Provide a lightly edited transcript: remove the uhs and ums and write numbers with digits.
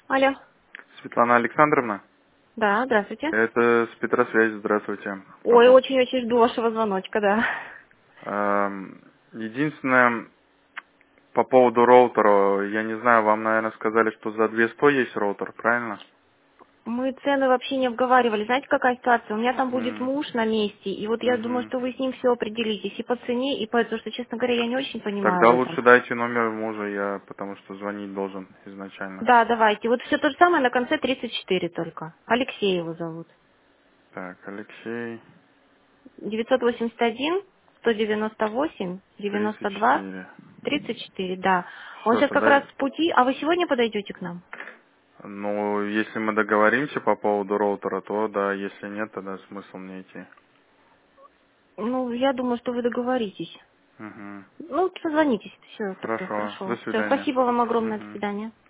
Алло. Светлана Александровна, Да, здравствуйте. это с Петросвязи, здравствуйте. Ой, очень-очень жду вашего звоночка, да. Единственное, по поводу роутера, я не знаю, вам, наверное, сказали, что за 200 есть роутер, правильно? Мы цены вообще не обговаривали. Знаете, какая ситуация? У меня там будет М, муж на месте, и вот я думаю, мгм. что вы с ним все определитесь и по цене, и по потому что, честно говоря, я не очень понимаю Тогда в этом. лучше дайте номер мужа, я потому что звонить должен изначально. Да, давайте. Вот все то же самое на конце 34 только. Алексей его зовут. Так, Алексей, 981 198 92 34. 34, да. Он Все, сейчас как тогда, раз в пути. А вы сегодня подойдете к нам? ну, если мы договоримся по поводу роутера, то да, если нет, тогда смысл мне идти. Ну, я думаю, что вы договоритесь. Мгм. Ну, созвонитесь. Все, тогда Хорошо, до хорошо. Все, свидания. спасибо вам огромное. До Мгм. свидания.